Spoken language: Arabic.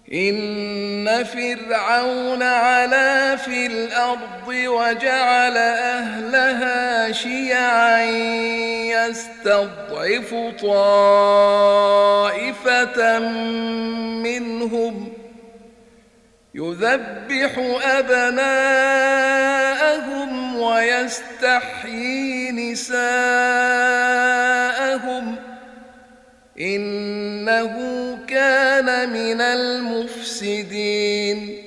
إن فرعون علا في الأرض وجعل أهلها شيعا يستضعف طائفة منهم يذبح أبناءهم ويستحيي نساءهم إنه كان من المفسدين